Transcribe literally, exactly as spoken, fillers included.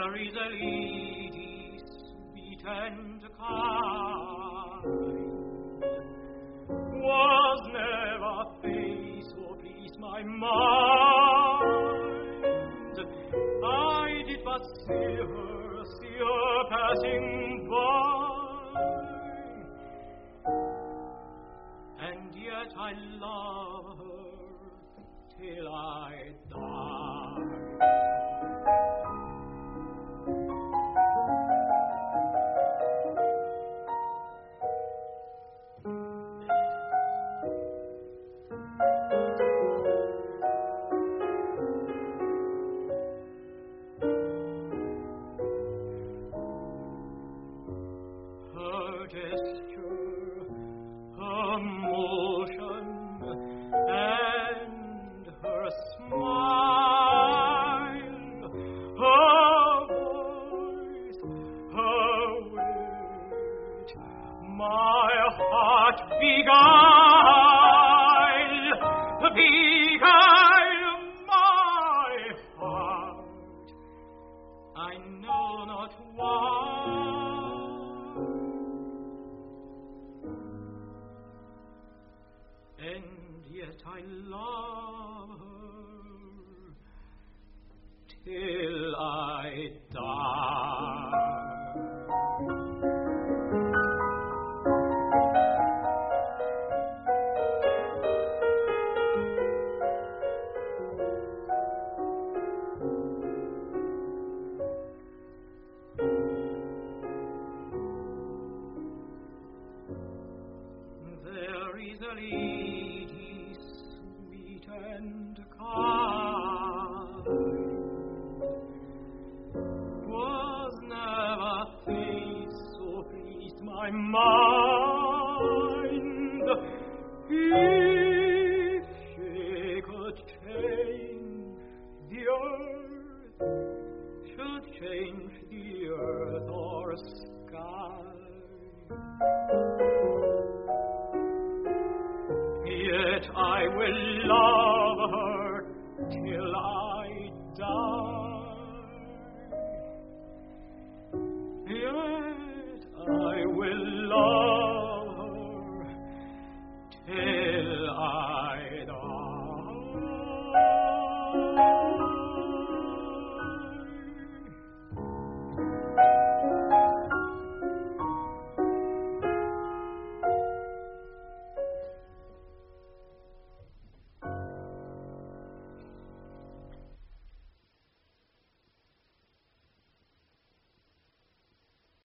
There is a lady sweet and kind, was never face or please my mind. I did but see her, see her passing by, and yet I love her till I die. Her gesture, her motion, and her smile, her voice, her wit, my heart beguile, beguile my heart, I know not why. And yet I love her till I die. There is a lady sweet and kind, was never face so pleased my mind. If she could change the earth, should change the earth or sky, yet I will love her till I